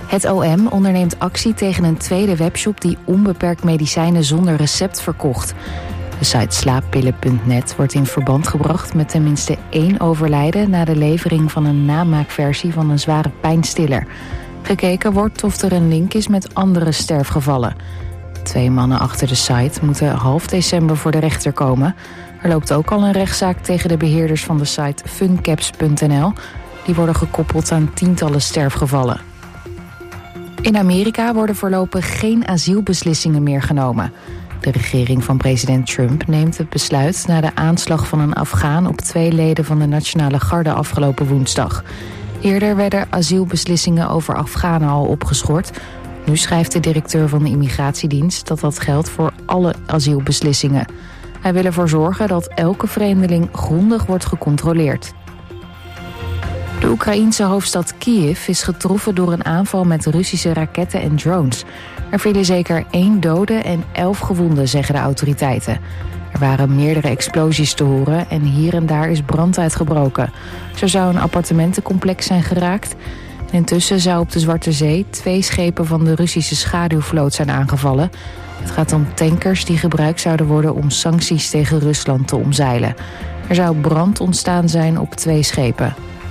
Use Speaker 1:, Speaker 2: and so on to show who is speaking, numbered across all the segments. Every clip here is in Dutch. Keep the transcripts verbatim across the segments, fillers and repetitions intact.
Speaker 1: Het O M onderneemt actie tegen een tweede webshop die onbeperkt medicijnen zonder recept verkocht. De site slaappillen punt net wordt in verband gebracht met tenminste één overlijden na de levering van een namaakversie van een zware pijnstiller. Gekeken wordt of er een link is met andere sterfgevallen. Twee mannen achter de site moeten half december voor de rechter komen. Er loopt ook al een rechtszaak tegen de beheerders van de site funcaps punt n l. Die worden gekoppeld aan tientallen sterfgevallen. In Amerika worden voorlopig geen asielbeslissingen meer genomen. De regering van president Trump neemt het besluit na de aanslag van een Afghaan op twee leden van de Nationale Garde afgelopen woensdag. Eerder werden asielbeslissingen over Afghanen al opgeschort. Nu schrijft de directeur van de immigratiedienst dat dat geldt voor alle asielbeslissingen. Hij wil ervoor zorgen dat elke vreemdeling grondig wordt gecontroleerd. De Oekraïense hoofdstad Kiev is getroffen door een aanval met Russische raketten en drones. Er vielen zeker één dode en elf gewonden, zeggen de autoriteiten. Er waren meerdere explosies te horen en hier en daar is brand uitgebroken. Zo zou een appartementencomplex zijn geraakt. En intussen zou op de Zwarte Zee twee schepen van de Russische schaduwvloot zijn aangevallen. Het gaat om tankers die gebruikt zouden worden om sancties tegen Rusland te omzeilen. Er zou brand ontstaan zijn op twee schepen.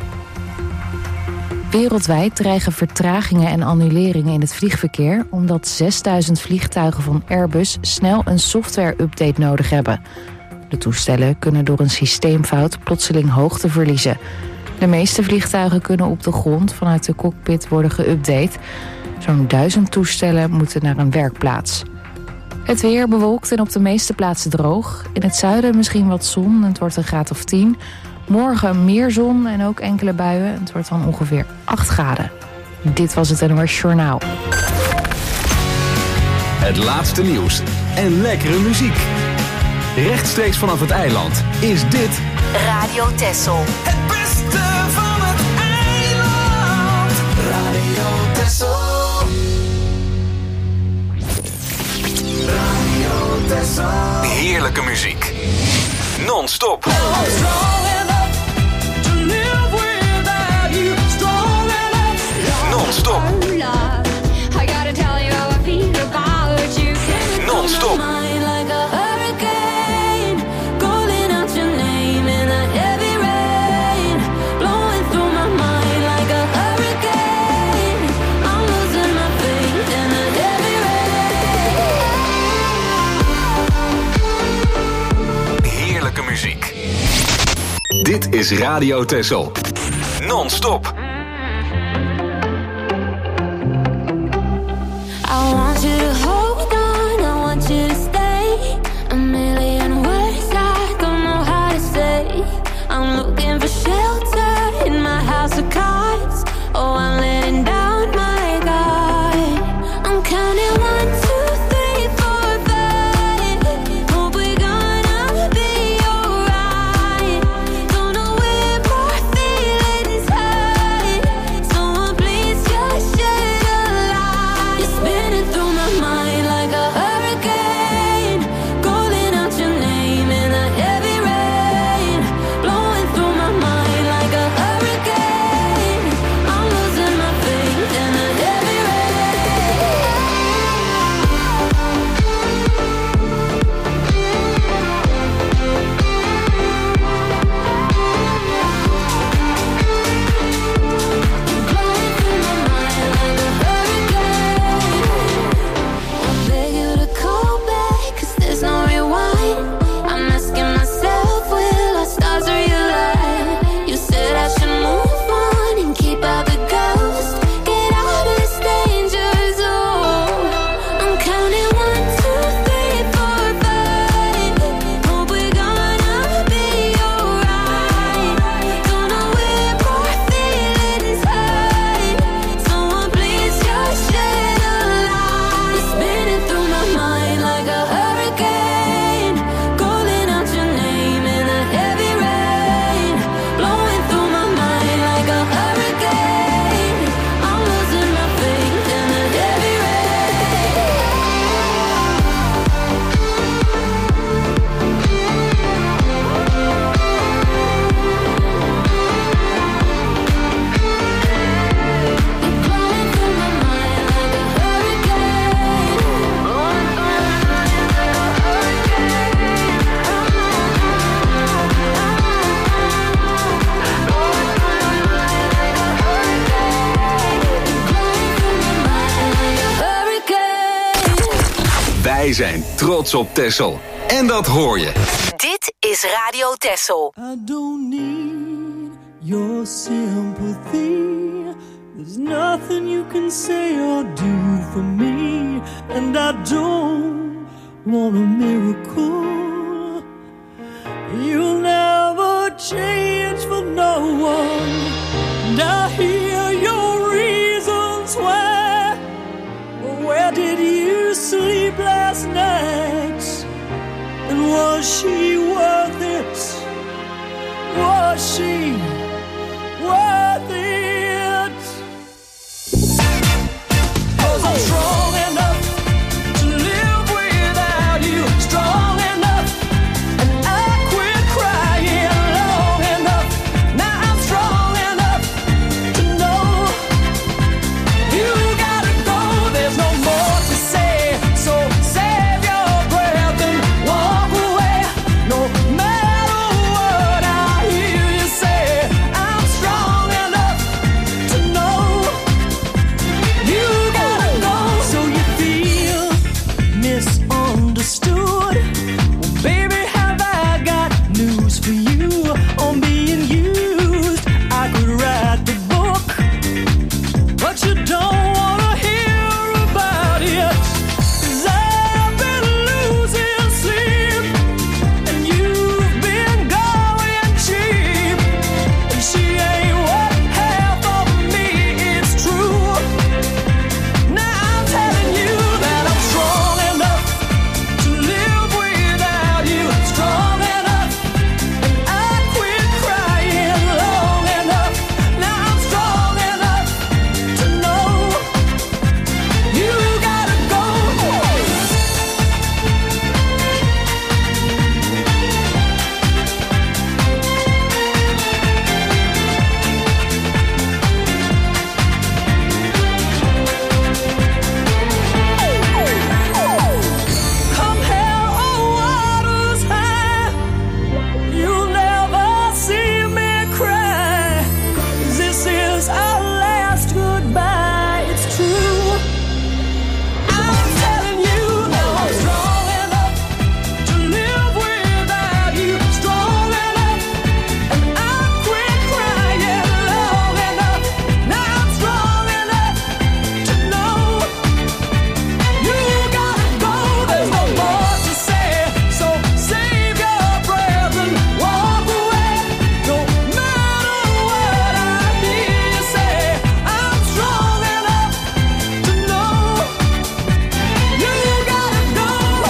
Speaker 1: Wereldwijd dreigen vertragingen en annuleringen in het vliegverkeer omdat zesduizend vliegtuigen van Airbus snel een software-update nodig hebben. De toestellen kunnen door een systeemfout plotseling hoogte verliezen. De meeste vliegtuigen kunnen op de grond vanuit de cockpit worden geüpdate. Zo'n duizend toestellen moeten naar een werkplaats. Het weer bewolkt en op de meeste plaatsen droog. In het zuiden misschien wat zon, het wordt een graad of tien. Morgen meer zon en ook enkele buien. Het wordt dan ongeveer acht graden. Dit was het N O S Journaal.
Speaker 2: Het laatste nieuws en lekkere muziek. Rechtstreeks vanaf het eiland is dit
Speaker 3: Radio Texel.
Speaker 4: Het beste van het eiland. Radio Texel. Radio Texel.
Speaker 2: heerlijke muziek. Non-stop. Non-stop. Non-stop. Heerlijke muziek. Dit is Radio Texel. Non-stop.
Speaker 5: I want you to hold on, I want you to stay. A million words I don't know how to say. I'm looking for shelter in my house of cards. Oh, I'm letting down my guard. I'm counting one, two, three, four, five. Hope we're gonna be alright. Don't know where my feelings hide.
Speaker 2: Wij zijn trots op Texel. En dat hoor je.
Speaker 3: Dit is Radio Texel.
Speaker 6: I don't need your sympathy. There's nothing you can say or do for me. And I don't want a miracle. You'll never change for no one. And I hear your reasons why. Where did you sleep last night? And was she worth it? Was she worth it? 'Cause I'm strong enough to live without you. Strong enough, and I quit crying long enough. Now I'm strong enough to know you gotta go. There's no more to say, so save your breath and walk away. No matter what I hear you say, I'm strong enough to know you gotta go. So you feel misunderstood? Well, baby, have I got news for you on being used? I could write the book, but you don't wanna hear about it. 'Cause I've been losing sleep, and you've been going cheap. And she ain't what half of me is true. Now I'm telling you that I'm strong enough to live without you. Strong enough, and I quit crying long enough. Now I'm strong enough to know you gotta go. Come hell or waters high, you'll never see me cry. 'Cause this is our last goodbye, it's true. I'm telling you now I'm strong enough to live without you. Strong enough, and I quit crying long enough. Now I'm strong enough to know you gotta go. There's no more to say, so save your breath and walk away. No matter what I hear you say, I'm strong enough to know you gotta go.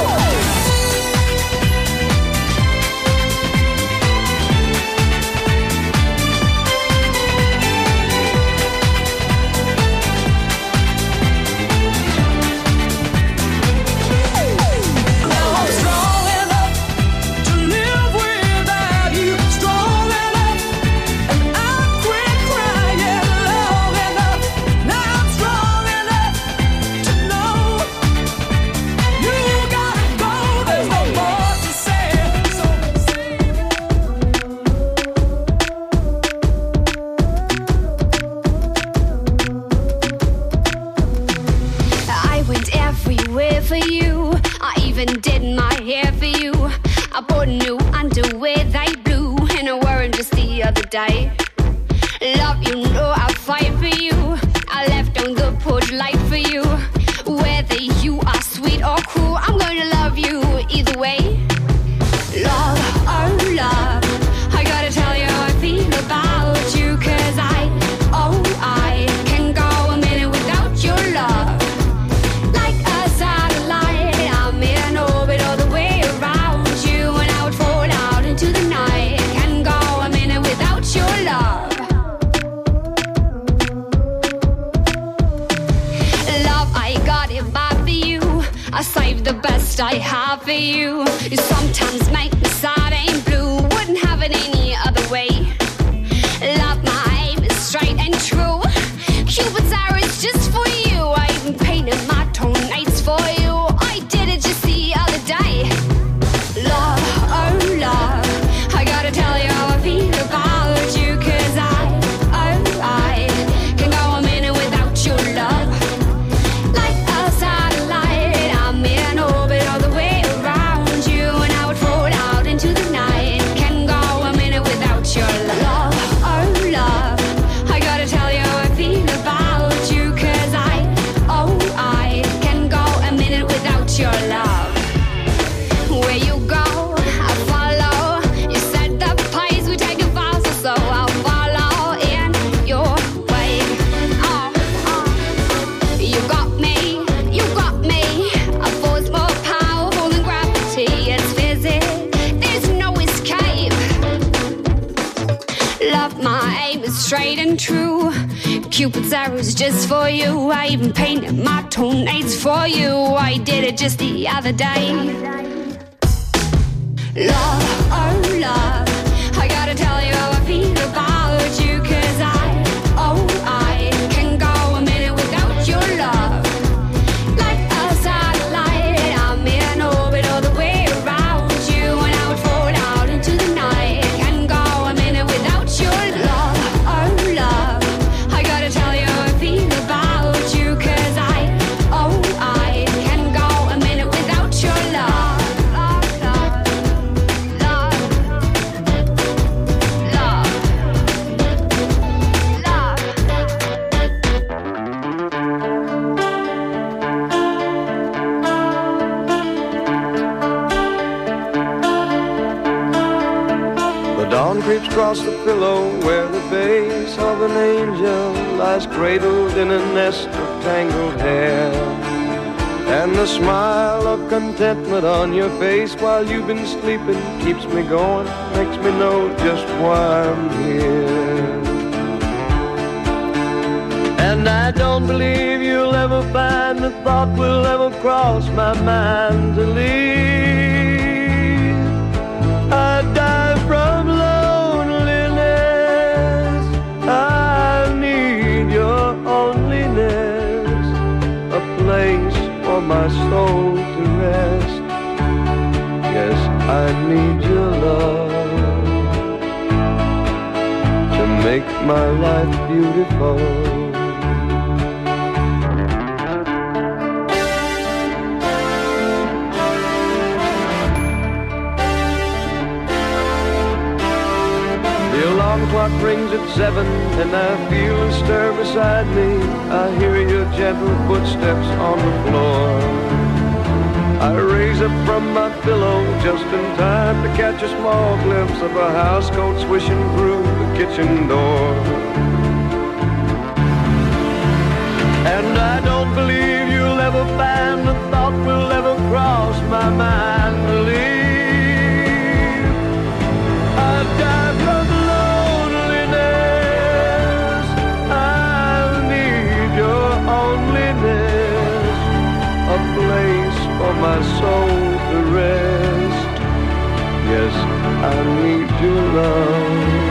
Speaker 6: Now I'm strong enough to live without you. Strong enough, and I quit crying long enough. Now I'm strong enough to know you gotta go. There's no more to say, so
Speaker 5: I went everywhere for you. I even did my hair for you. I bought new underwear, they blue, and I wore 'em just the other day. Love, you know I fight for you. I left on the porch light for you. Whether you are sweet or cruel, I'm gonna love you either way. Love, oh love, I gotta tell you how I feel about you. 'Cause I, oh I, can go a minute without your love. Like a satellite, I'm in orbit all the way around you, and I would fall out into the night. Can go a minute without your love. Love, I got it bad for you. I saved the best I have for you. You sometimes make me sad and blue. Wouldn't have it any other way. Love, my aim is straight and true. Cupid's arrow is just for you. I even painted my toenails for you. I did it just the other day. Love, oh love, I gotta tell you how I feel about you. 'Cause I, oh I, can go a minute without your love. Like a satellite, I'm in orbit just for you. I even painted my toenails for you. I did it just the other day. Love, oh love, I gotta tell you how I feel about you. Cause I, oh I, can go a minute without your love. Like a satellite, I'm in orbit all the way around you. And I would fall out into the night. Can go a minute without your love, oh love, I gotta tell you how I feel about you. Cause I, oh I, can go a minute without your love.
Speaker 7: Dawn creeps across the pillow where the face of an angel lies cradled in a nest of tangled hair. And the smile of contentment on your face while you've been sleeping keeps me going, makes me know just why I'm here. And I don't believe you'll ever find the thought will ever cross my mind to leave. I die from loneliness, I need your loneliness, a place for my soul to rest. Yes, I need your love to make my life beautiful. The alarm clock rings at seven and I feel a stir beside me. I hear your gentle footsteps on the floor. I raise up from my pillow just in time to catch a small glimpse of a housecoat swishing through the kitchen door. And I don't believe you'll ever find the thought will ever cross my mind to leave. I die from loneliness, I need your loneliness, a place for my soul to rest. Yes, I need your love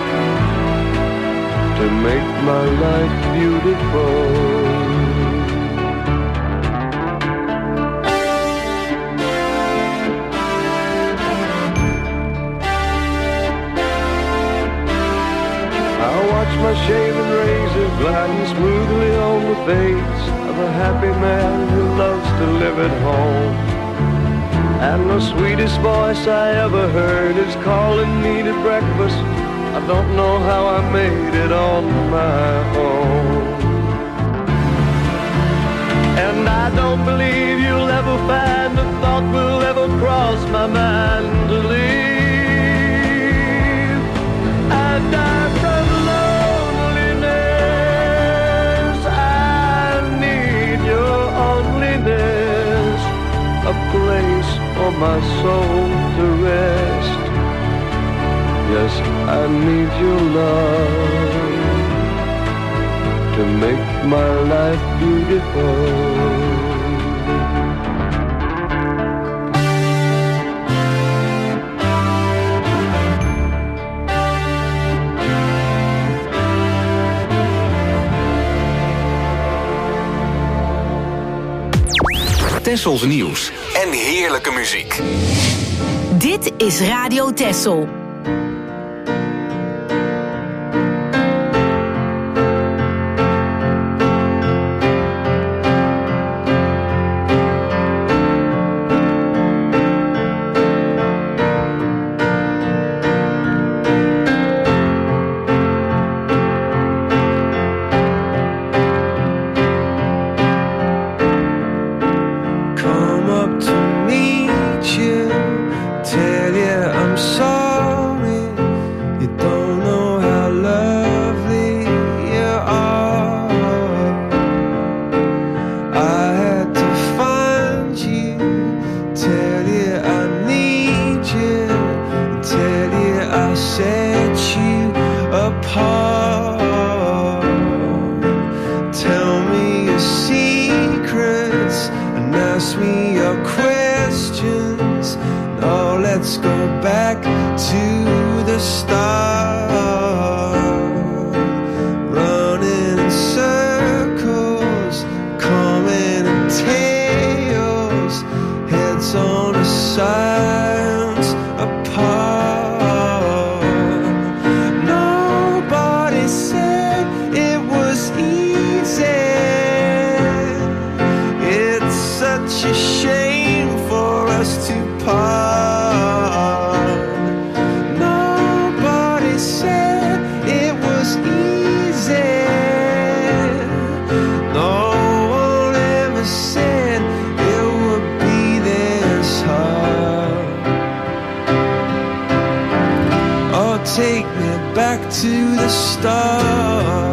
Speaker 7: to make my life beautiful. Watch my shaven razor gliding smoothly on the face of a happy man who loves to live at home. And the sweetest voice I ever heard is calling me to breakfast. I don't know how I made it on my own. And I don't believe you'll ever find a thought will ever cross my mind to leave. I die from a place for my soul to rest. Yes, I need your love to make my life beautiful.
Speaker 2: Tessels nieuws en heerlijke muziek.
Speaker 3: Dit is Radio Tessel.
Speaker 8: Tell you I'm sorry. let's go back to the start. Running in circles, coming in tails, heads on the sides apart. Nobody said it was easy. It's such a shame for us to part. Nobody said it was easy. No one ever said it would be this hard. Oh, take me back to the start.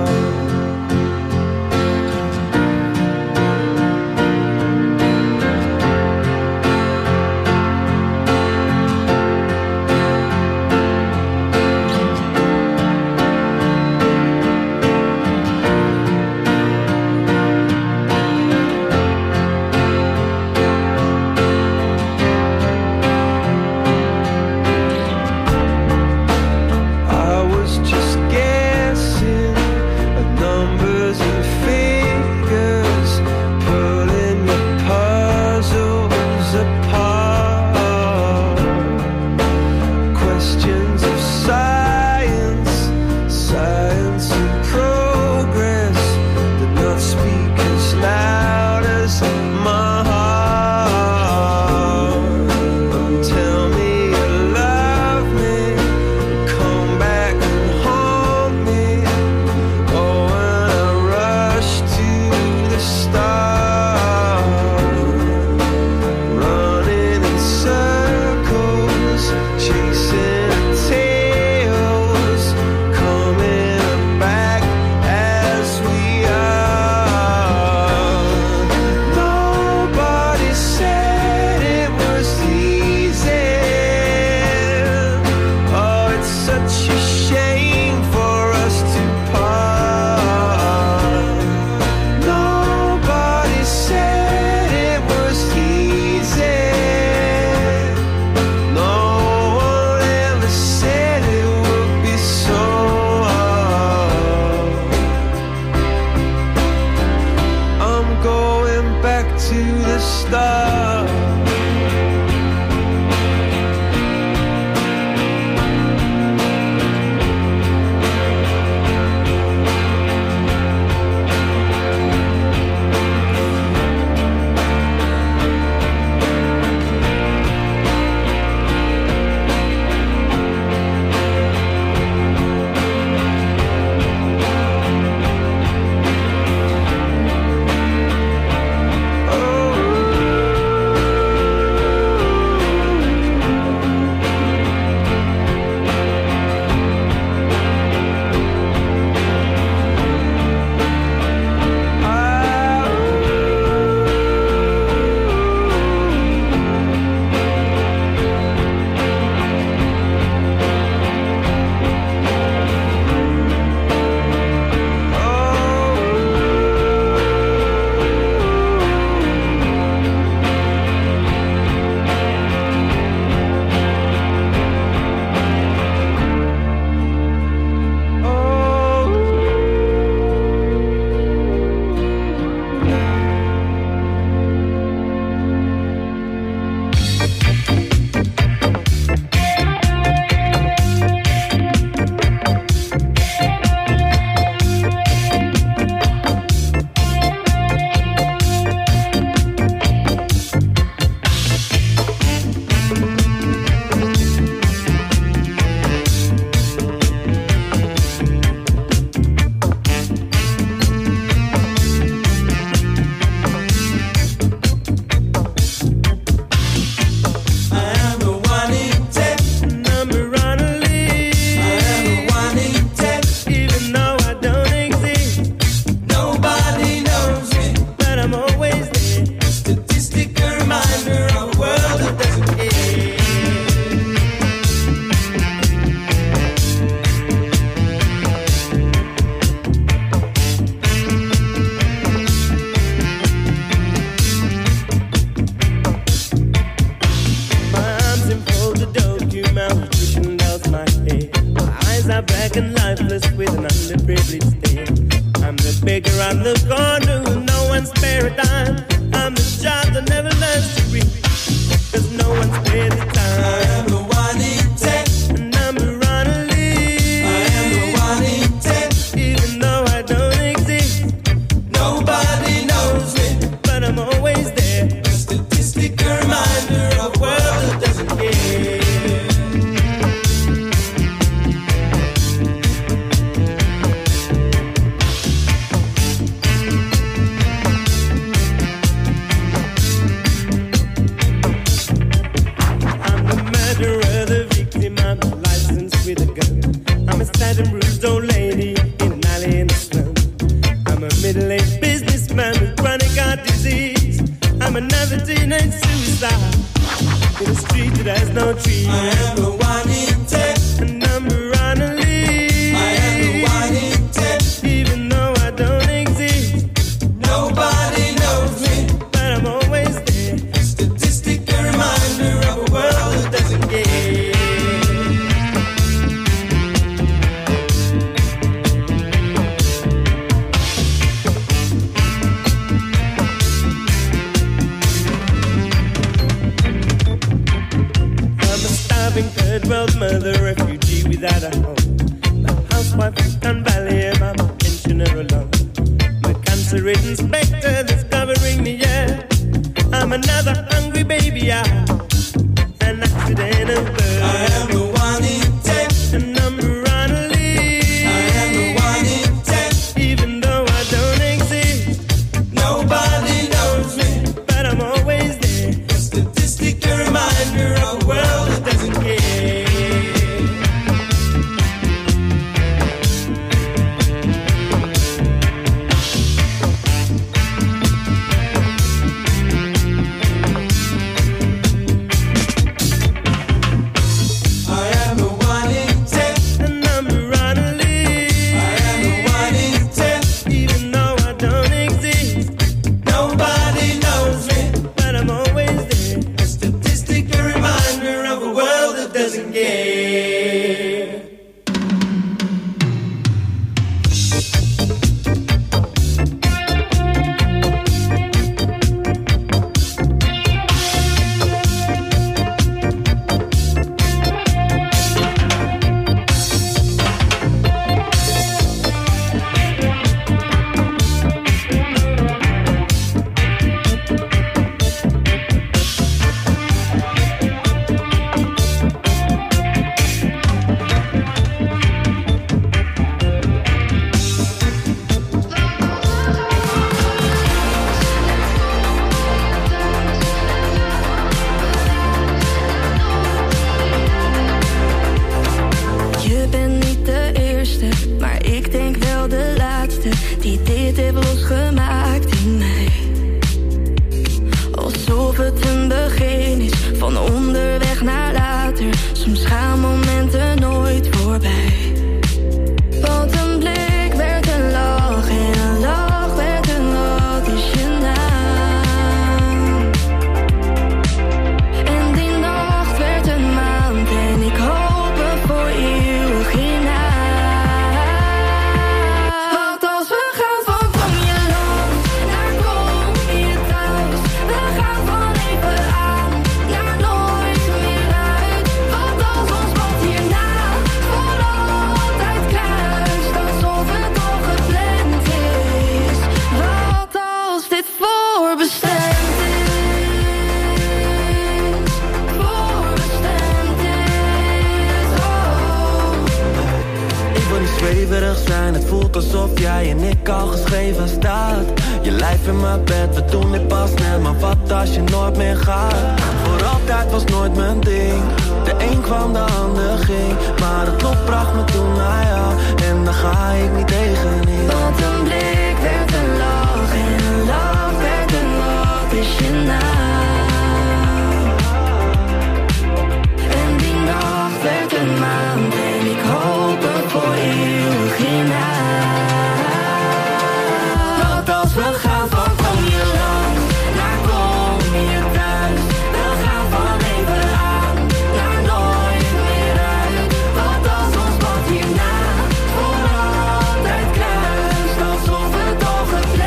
Speaker 9: the corner with no one's spare a dime. I'm the child that never learns to read, cause no one's paid the time. I am the one in ten, number on a list. I am the one in ten, even though I don't exist. Nobody knows me, but I'm always there. A statistic, a reminder of a world that doesn't care. Sad and bruised old lady in an alley in the slum. I'm a middle-aged businessman with chronic heart disease. I'm another teenage suicide in a street that has no trees. I am the one in ten, a number on a list. I am the one in ten, even though I don't exist. Nobody knows me, but I'm always there. A statistic, a reminder of a world that doesn't care. Third world mother, refugee without a home. My housewife from Sun Valley and I'm a pensioner alone. My cancer-ridden specter that's covering me, yeah. I'm another hungry baby, I an accident of birth. I am the one in ten, a number on a list. I am the one in ten, even though I don't exist. Nobody knows me, but I'm always there. A statistic, a reminder of a world that doesn't care.
Speaker 5: Voor altijd kruist, alsof het toch het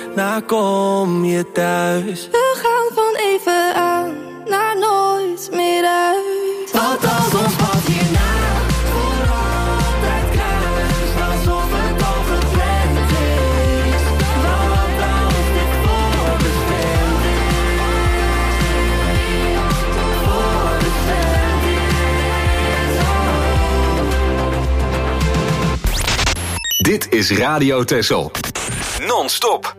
Speaker 8: naar kom je thuis.
Speaker 5: We gaan van even aan naar nooit meer uit.
Speaker 4: Want als ons pad hierna voor altijd kruist, alsof het al gepland is. Want als dit voorbestemd is, voorbestemd is.
Speaker 2: Dit is Radio Texel. Non-stop.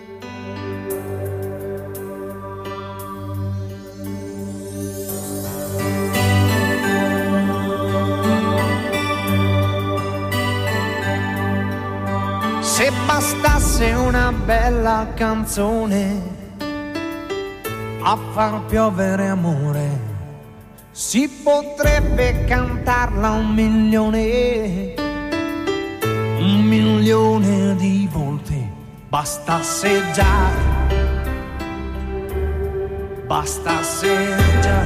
Speaker 10: Se bastasse una bella canzone a far piovere amore, si potrebbe cantarla un milione, un milione di volte. Bastasse già, bastasse già,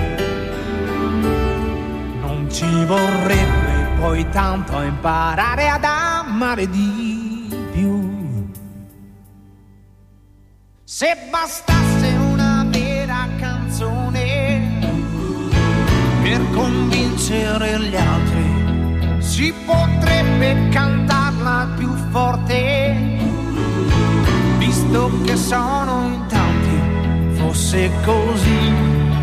Speaker 10: non ci vorrebbe poi tanto a imparare ad amare di più. Se bastasse una vera canzone per convincere gli altri, si potrebbe cantarla più forte, visto che sono in tanti. Fosse così,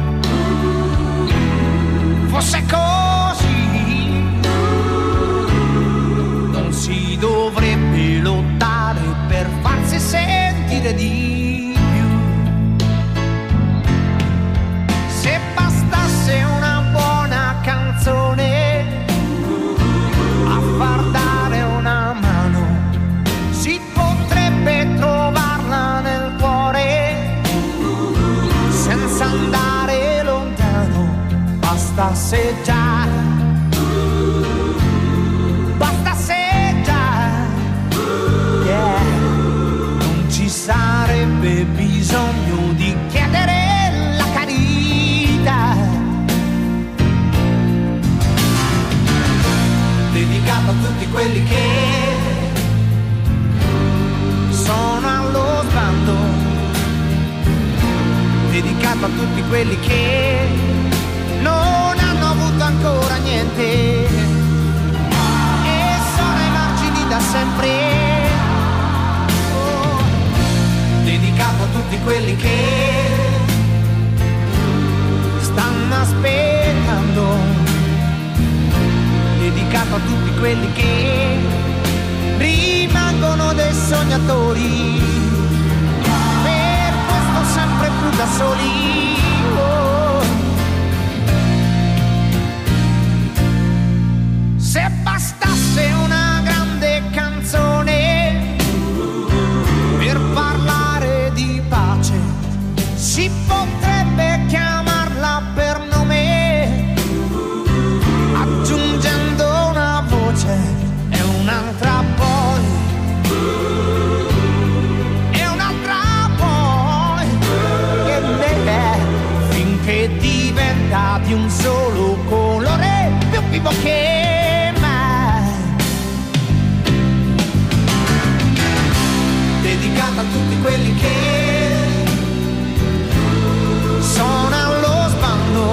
Speaker 10: fosse così, non si dovrebbe lottare per farsi sentire di più. Se bastasse una buona canzone a far dare una mano, si potrebbe trovarla nel cuore senza andare lontano. Bastasse già, bastasse già, yeah. Non ci sarebbe bisogno di chiedere la carità, dedicato a tutti quelli che sono allo sbando, dedicato a tutti quelli che non hanno avuto ancora niente e sono ai margini da sempre. Oh, dedicato a tutti quelli che stanno aspettando, dedicato a tutti quelli che rimangono dei sognatori, per questo sempre più da soli. Oh. Se bastasse una grande canzone per parlare di pace, si potrebbe chiamarla per nome, aggiungendo una voce e un'altra poi, e un'altra poi, che beh, finché diventa di un solo colore, più vivo che mai. Dedicata a tutti quelli che sono allo sbando,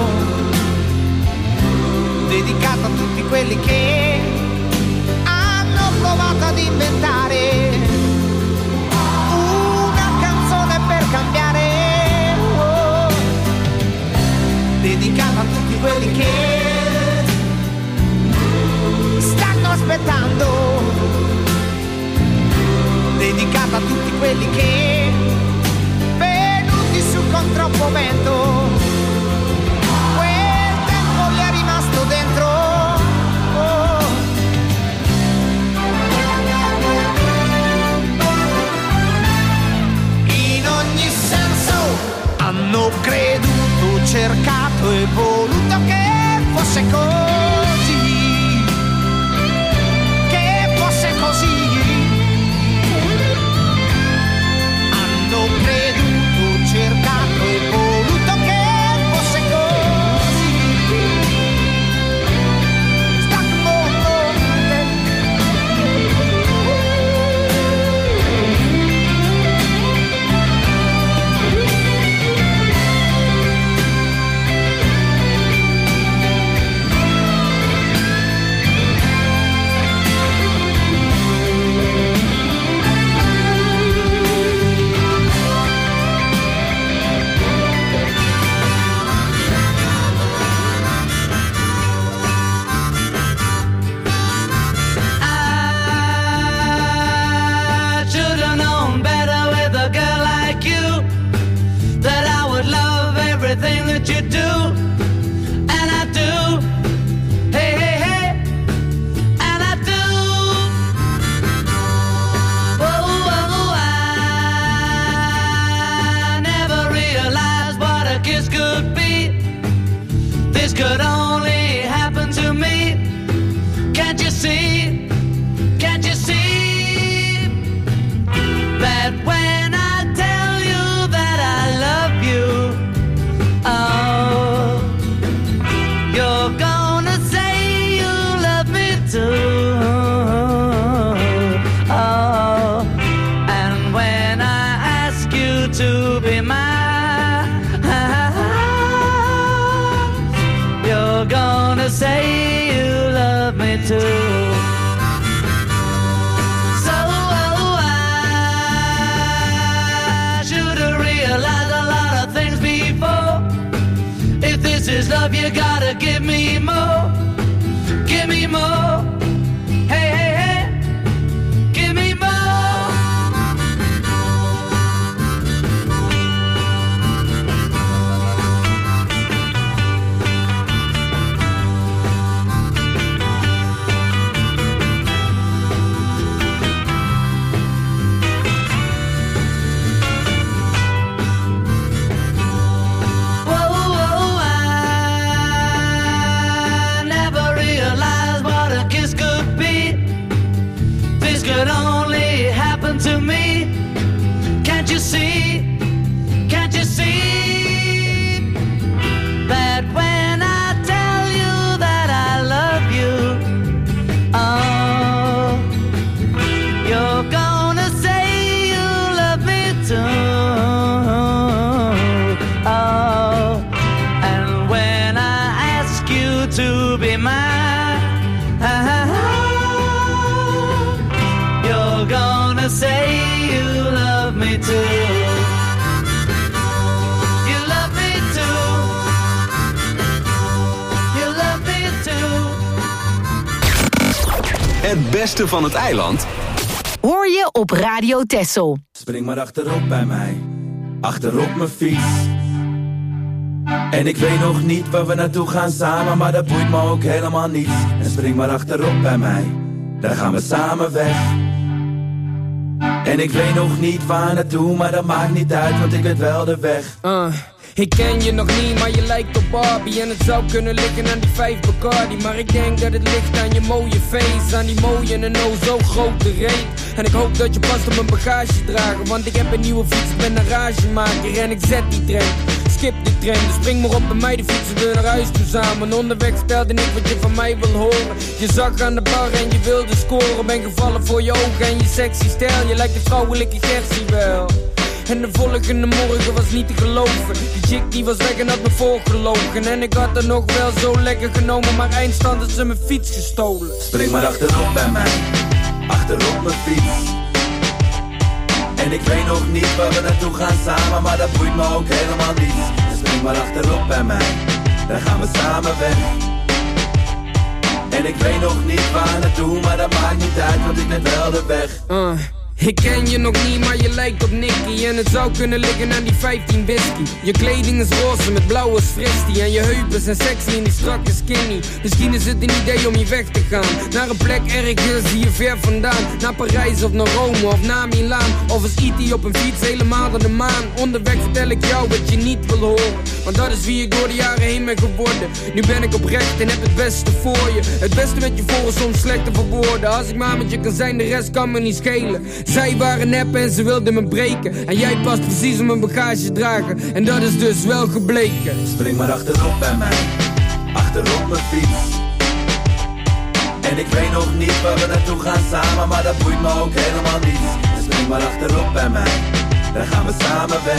Speaker 10: dedicato a tutti quelli che hanno provato ad inventare una canzone per cambiare. Oh. Dedicato a tutti quelli che stanno aspettando, dedicato a tutti quelli che venuti su con troppo vento, quel tempo gli è rimasto dentro. Oh. In ogni senso hanno creduto, cercato e voluto che fosse così, che fosse così. Hanno creduto, cercato e voluto che fosse così. Sta mondo
Speaker 11: that you do, and I do. Hey, hey, hey, and I do. Oh, oh, I never realized what a kiss could be. This could only happen to me. Can't you see? Can't you see that when I tell you that I love you, oh, you're gonna say you love me too. Oh, and when I ask you to be mine, you're gonna say you love me too. So oh, I should have realized a lot of things before. If this is love, you gotta give me more. Give me more. Hey, hey, hey. Give me more. Whoa, whoa, I never realized what a kiss could be. This could only happen to me. Can't you see? Can't you see that when I tell you that I love you, oh, you're gonna say you love me too. Oh, and when I ask you to be mine, you're gonna say you love me too. You love me too. You love me too.
Speaker 2: Het beste van het eiland
Speaker 3: Hoor je op Radio Texel.
Speaker 8: Spring maar achterop bij mij, achterop mijn fiets. En ik weet nog niet waar we naartoe gaan samen, maar dat boeit me ook helemaal niet. En spring maar achterop bij mij, dan gaan we samen weg. En ik weet nog niet waar naartoe, maar dat maakt niet uit, want ik weet wel de weg.
Speaker 12: Uh, ik ken je nog niet, maar je lijkt op Barbie. En het zou kunnen liggen aan die vijf Bacardi. Maar ik denk dat het ligt aan je mooie face, aan die mooie en oh zo grote reet. En ik hoop dat je past op mijn bagage dragen, want ik heb een nieuwe fiets, ik ben een ragemaker en ik zet die trein. Skip die trein, dus spring maar op bij mij, de fietsen we naar huis toe samen. Onderweg vertelde ik wat je van mij wil horen. Je zag aan de bar en je wilde scoren. Ben gevallen voor je ogen en je sexy stijl. Je lijkt een vrouwelijke Gertie wel. En de volgende morgen was niet te geloven. Die chick die was weg en had me voorgelogen. En ik had er nog wel zo lekker genomen, maar eindstand had ze mijn fiets gestolen.
Speaker 8: Spring maar achterop bij mij, achterop mijn fiets. En ik weet nog niet waar we naartoe gaan samen, maar dat boeit me ook helemaal niet. Dus spring maar achterop bij mij, dan gaan we samen weg. En ik weet nog niet waar naartoe, maar dat maakt niet uit, want ik weet wel de weg.
Speaker 12: Uh. Ik ken je nog niet, maar je lijkt op Nicky. En het zou kunnen liggen aan die vijftien whisky. Je kleding is roze met blauwe fristie. En je heupen zijn sexy en die strakke skinny. Misschien is het een idee om hier weg te gaan, naar een plek ergens hier ver vandaan. Naar Parijs of naar Rome of naar Milaan. Of als I T op een fiets helemaal naar de maan. Onderweg vertel ik jou wat je niet wil horen, want dat is wie ik door de jaren heen ben geworden. Nu ben ik oprecht en heb het beste voor je. Het beste met je voor is soms slecht te verwoorden. Als ik maar met je kan zijn, de rest kan me niet schelen. Zij waren nep en ze wilden me breken. En jij past precies op mijn bagage dragen. En dat is dus wel gebleken.
Speaker 8: Spring maar achterop bij mij, achterop mijn fiets. En ik weet nog niet waar we naartoe gaan samen, maar dat boeit me ook helemaal niet. Dus spring maar achterop bij mij, dan gaan we samen weg.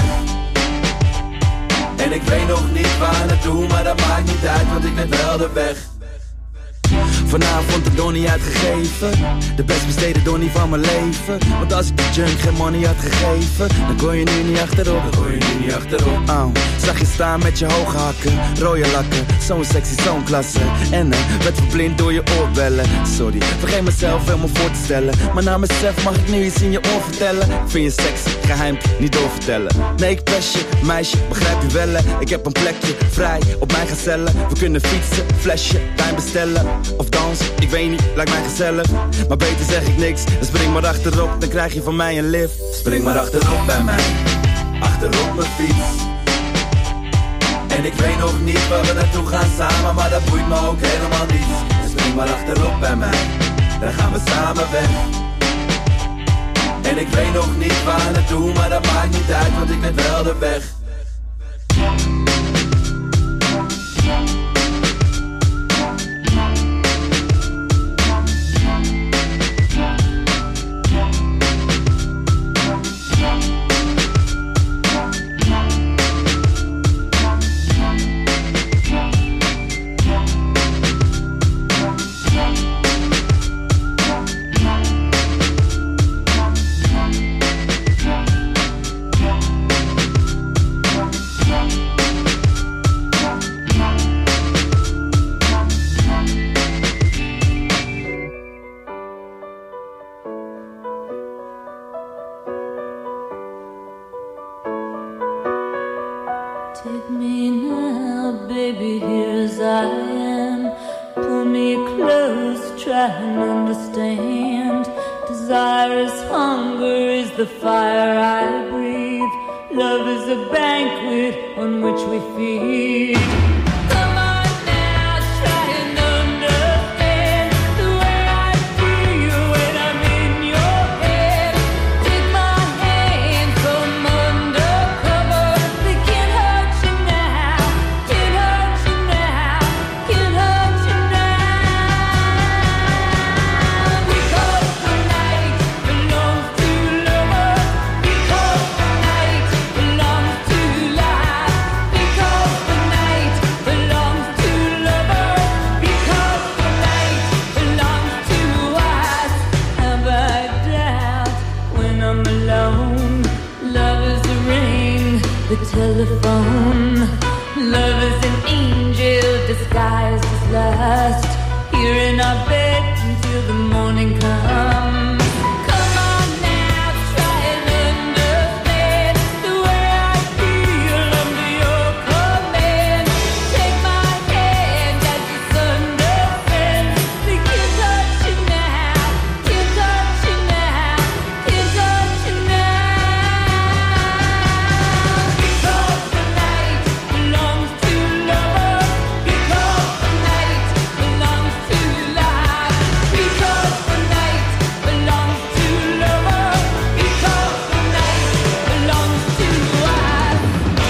Speaker 8: En ik weet nog niet waar naartoe, maar dat maakt niet uit, want ik weet wel de weg. Vanavond de donnie uitgegeven, de best besteden donnie van mijn leven. Want als ik de junk geen money had gegeven, dan kon je nu niet achterop, dan kon je nu niet achterop. Oh, zag je staan met je hoge hakken, rode lakken, zo'n sexy, zo'n klasse. En uh, werd verblind door je oorbellen. Sorry, vergeet mezelf helemaal voor te stellen, maar na mezelf mag ik nu iets in je oor vertellen. Ik vind je sexy, geheim, niet doorvertellen. Nee, ik pest je, meisje, begrijp je wel. Ik heb een plekje, vrij, op mijn gezellen. We kunnen fietsen, flesje, wijn bestellen. Of dansen, ik weet niet, lijkt mij gezellig. Maar beter zeg ik niks, dan spring maar achterop, dan krijg je van mij een lift. Spring maar achterop bij mij, achterop mijn fiets. En ik weet nog niet waar we naartoe gaan samen, maar dat boeit me ook helemaal niet. Dus spring maar achterop bij mij, dan gaan we samen weg. En ik weet nog niet waar naartoe, maar dat maakt niet uit, want ik weet wel de weg.
Speaker 5: Take me now, baby, here as I am. Pull me close, try and understand. Desire is hunger, is the fire I breathe. Love is a banquet on which we feed. Come on now, try and understand the way I feel when I'm in your head. Take my hand from undercover. They can't hurt you now, can't hurt you now, can't hurt you now. Because the night belongs to lovers. Because the night belongs to life. Because the night belongs to lovers. Because the night belongs to us. Have I doubt when I'm alone? Love is a ring, the telephone. Love is an angel disguised as lust. Here in our bed until the morning comes. Come on now, try and understand the way I feel under your command. Take my hand as the sun descends. They can't touch you now, can't touch you now, can't touch you now. Because the night belongs to lovers. Because the night belongs to life. Because the night belongs to lovers. Because the night belongs to us.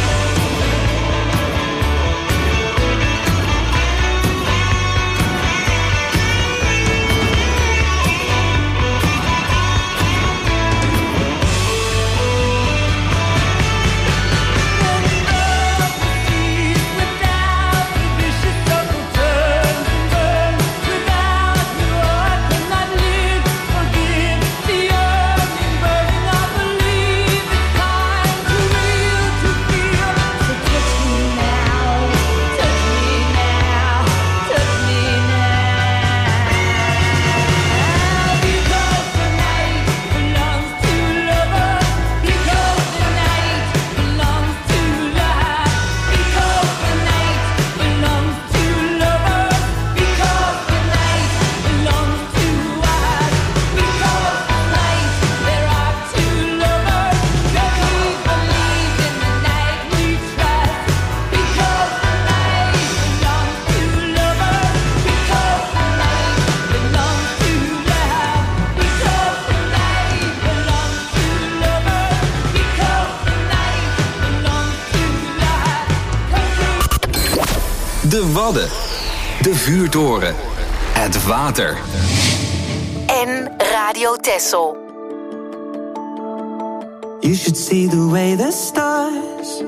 Speaker 5: Without the vicious circle turns and burns. Without you I cannot live. Forgive the yearning, burning. I believe it's time to real to feel. So touch me now, touch me now, touch me now. Because the night belongs to lovers. Because the night belongs to life. Because the night belongs to lovers. Because the night belongs to us. Because tonight there are two lovers. That we believe in the night we trust. Because the night belongs to lovers. Because the night belongs to love. Because the night belongs to lovers. Because the night belongs to love.
Speaker 2: De Wadden. De Vuurtoren. Het water.
Speaker 3: En Radio Texel.
Speaker 13: You should see the way the stars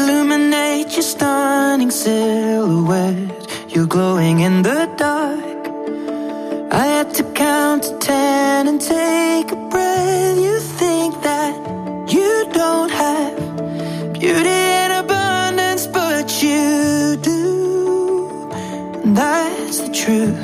Speaker 13: illuminate your stunning silhouette. You're glowing in the dark, I had to count to ten and take a breath. You think that you don't have beauty in abundance, but you do. And that's the truth.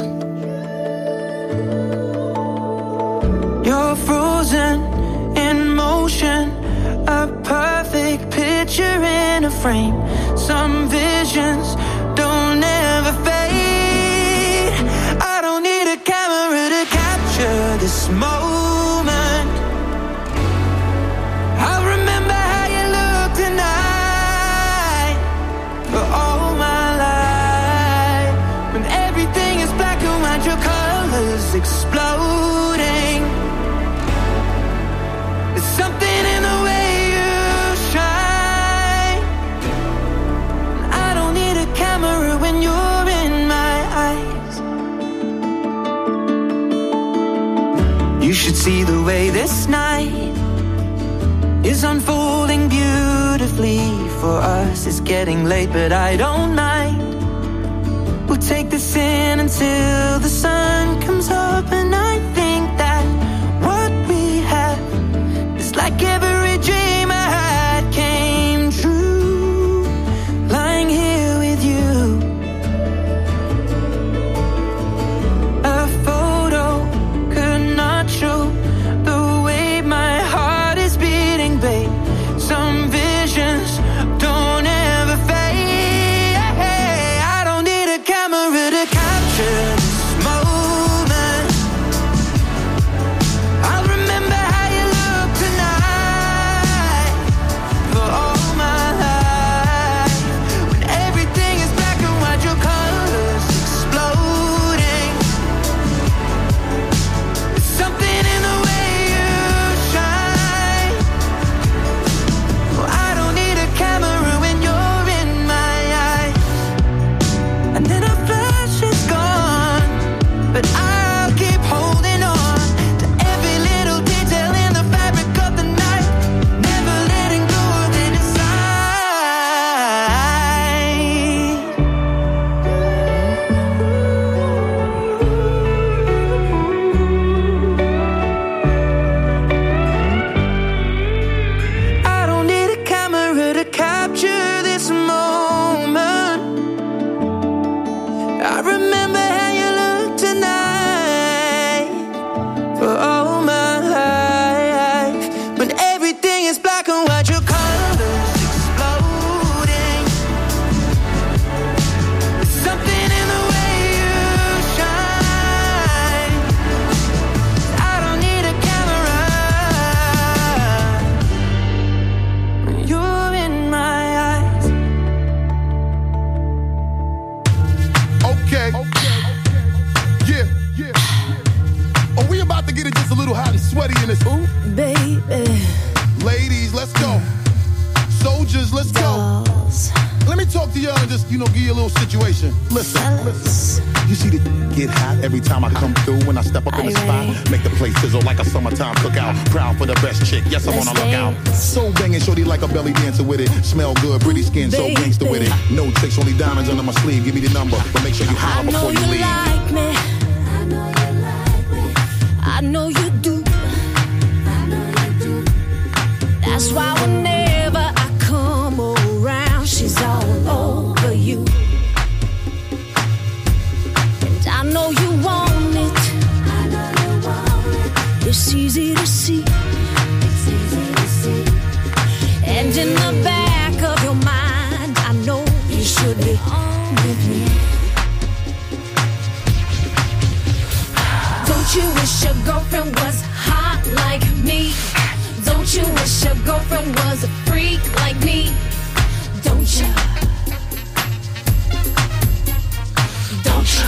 Speaker 13: You're frozen in motion, a perfect picture in a frame. Some visions don't ever fade. I don't need a camera to capture this moment. I'll remember how you look tonight for all my life. When everything is black and white, your colors exploding. There's something in the way you shine. I don't need a camera when you're in my eyes. You should see the way this night is unfolding beautifully for us. It's getting late, but I don't mind. We'll take this in until the sun comes up, and I think that what we have is like every dream I had came true. Lying here with you, a photo could not show the way my heart is beating, babe. Some visions don't ever fade. I don't need a camera to capture this moment. I'll remember how you look tonight for all my life. When everything is black and white, your colors exploding. There's something in the way you shine. Oh, I don't need a camera when you're in my eyes. And then a flash is gone, but I'll keep holding on to every little detail in the fabric of the night, never letting go of it inside. I don't need a camera to capture this moment. I remember how you look tonight for all my life. When everything is black and white, your colors exploding. There's something in the way you shine. I don't need a camera when you're in my eyes.
Speaker 14: Okay. Yeah, yeah. Are we about to get it just a little hot and sweaty in this? Ooh,
Speaker 6: Baby,
Speaker 14: ladies, let's go. Soldiers, let's go. Let me talk to y'all and just, you know, give you a little situation. Listen, listen. You see the get hot every time I come through. When I step up in the spot, make the place sizzle like a summertime cookout. Proud for the best chick, yes, I'm on a lookout. So banging, shorty like a belly dancer with it. Smell good, pretty skin, so gangster with it. No tricks, only diamonds under my sleeve. Give me the number, but make sure you
Speaker 6: I
Speaker 14: holler
Speaker 6: know
Speaker 14: before you
Speaker 6: you
Speaker 14: leave.
Speaker 6: like me. I know you do. That's why whenever I come around, she's all over you. And I know you want it. It's easy to see. And in the back of your mind, I know you should be on with me. Don't you wish your girlfriend was hot like me? Don't you wish your girlfriend was a freak like me? Don't you? Don't you?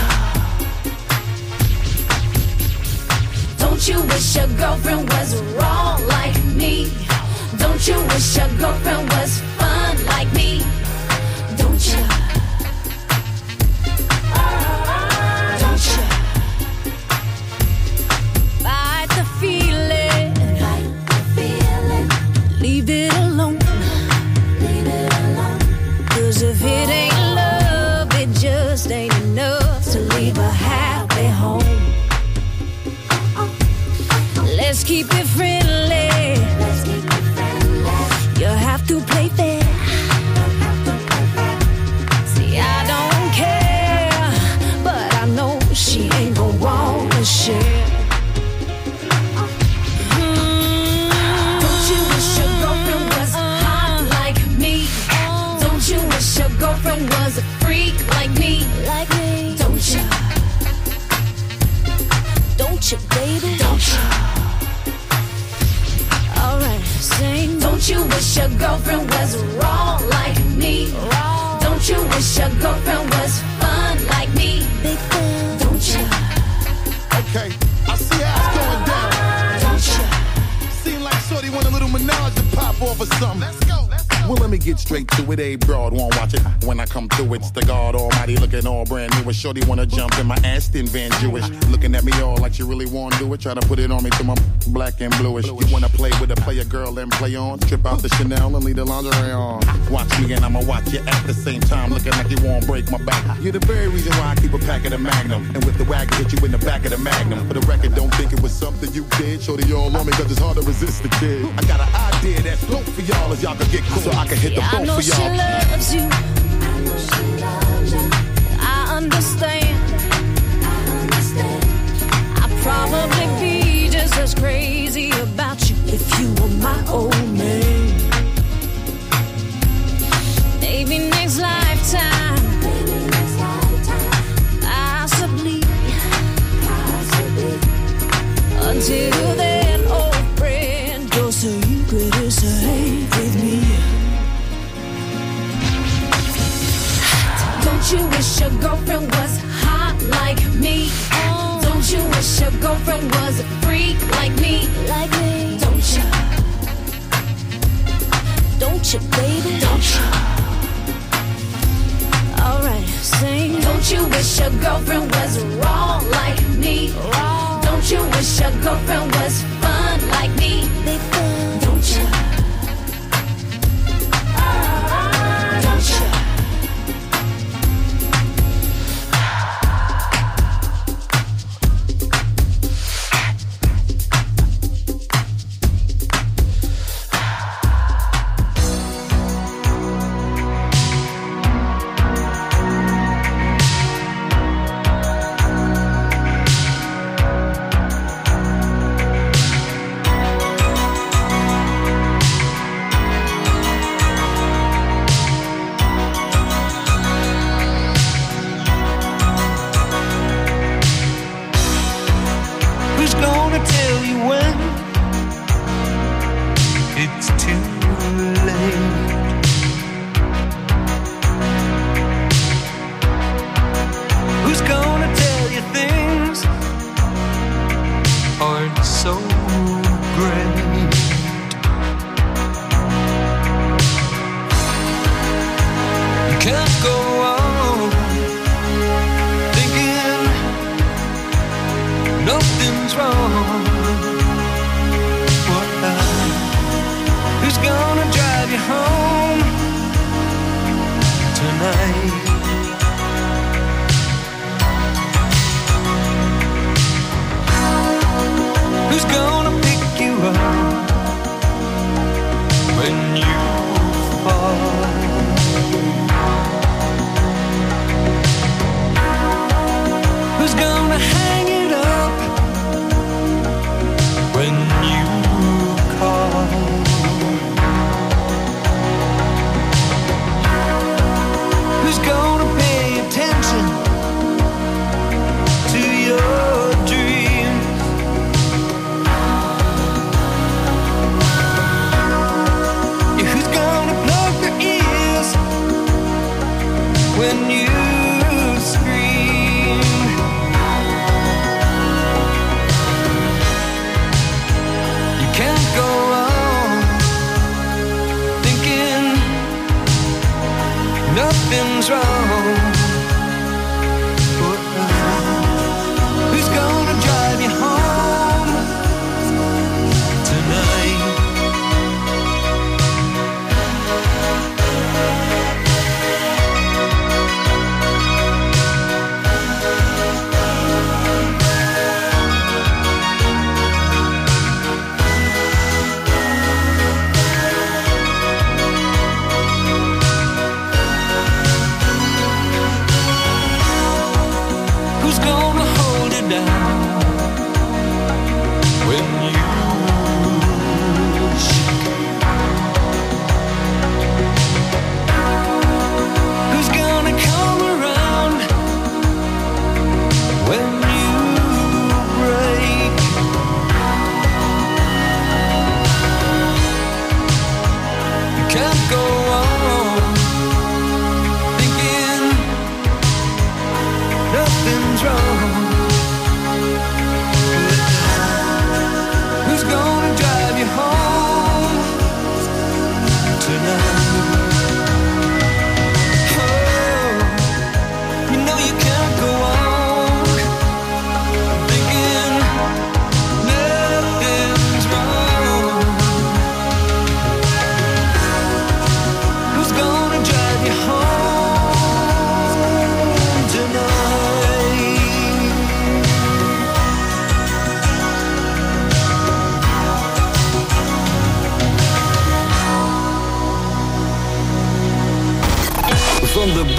Speaker 6: Don't you wish your girlfriend was raw like me? Don't you wish your girlfriend was fun like me? Don't you? Don't you? Fight the feeling. Fight the feeling. Leave it alone. Leave it alone. 'Cause if it ain't love, it just ain't enough to leave a happy home.
Speaker 5: Don't you wish your girlfriend was wrong like me? Wrong. Don't you wish your girlfriend was fun like me? Big fan. Don't you?
Speaker 14: Okay, I see how it's going down.
Speaker 5: Don't you?
Speaker 14: Seem like Shorty want a little menage to pop off or something. Let's go, let's go. Well, let me get straight to it. A broad won't watch it when I come through. It's the God Almighty looking all brand new. And Shorty wanna jump in my Aston Van Jewish. Looking at me all like she really wanna do it. Try to put it on me till my black and bluish. You wanna play with a player girl and play on? Trip out the Chanel and leave the lingerie on. Watch me and I'ma watch you at the same time. Looking like you won't break my back. You're the very reason why I keep a pack of the Magnum. And with the wagon, hit you in the back of the Magnum. For the record, don't think it was something you did. Shorty all on me cause it's hard to resist the kid. I got an idea that's dope for y'all as y'all can get cool. So I can hit the
Speaker 5: yeah,
Speaker 14: boat for y'all.
Speaker 5: She loves you. I know she loves you. I understand. I understand. I'd probably be just as crazy about you if you were my old man. Maybe next lifetime. Maybe next lifetime. Possibly. Possibly. Until then, old friend, your secret is safe with me. Don't you wish your girlfriend was hot like me? Oh. Don't you wish your girlfriend was a freak like me? Like me. Don't you? Don't you, baby? Don't you? Alright, sing. Don't you wish your girlfriend was wrong like me? Wrong. Don't you wish your girlfriend was fun like me? Big fun. Don't you? Don't you?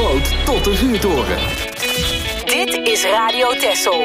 Speaker 2: sloot tot de vuurtoren.
Speaker 3: Dit is Radio Texel.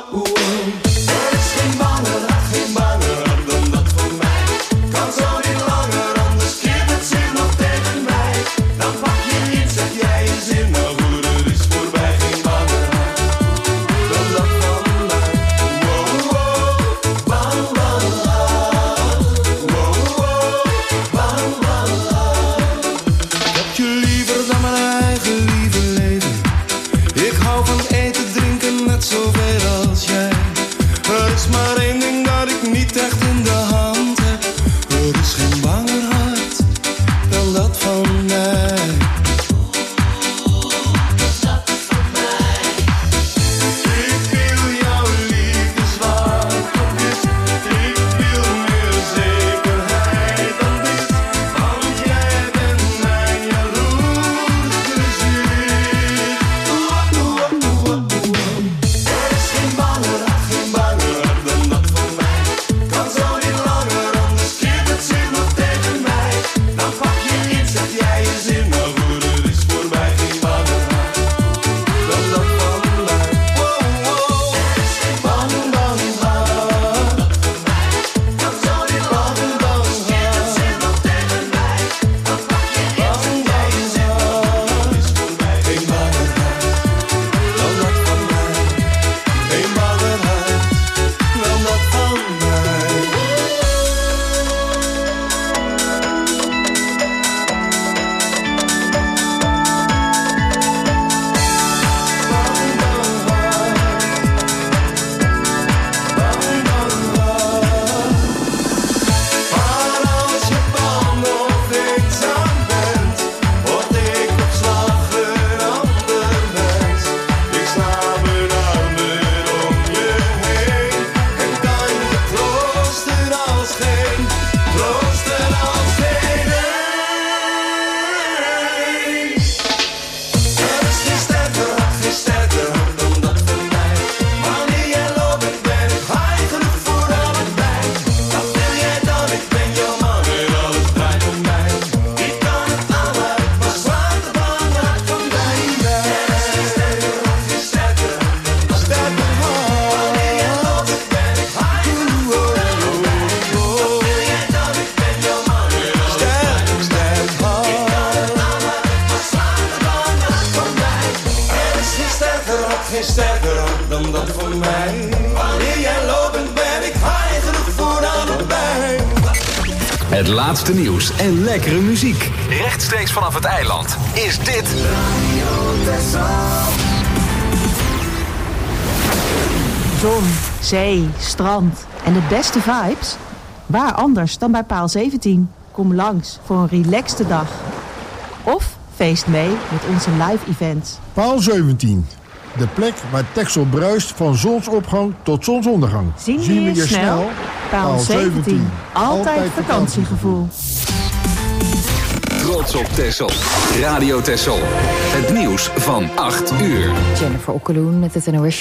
Speaker 4: Er is geen bange, geen bange dan dat voor mij. Kan zo niet lang.
Speaker 15: sterker dan dat voor mij. Wanneer jij lopend ben ik high genoeg voor allebei.
Speaker 2: Het laatste nieuws en lekkere muziek. Rechtstreeks vanaf het eiland is dit
Speaker 15: Radio Texel.
Speaker 16: Zon, zee, strand en de beste vibes? Waar anders dan bij Paal zeventien? Kom langs voor een relaxte dag. Of feest mee met onze live events.
Speaker 17: Paal zeventien. De plek waar Texel bruist van zonsopgang tot zonsondergang.
Speaker 16: Zien we je snel? snel? Paal zeventien. Altijd vakantiegevoel.
Speaker 2: Trots op Texel. Radio Texel. Het nieuws van acht uur.
Speaker 1: Jennifer Okkeloen met het N O S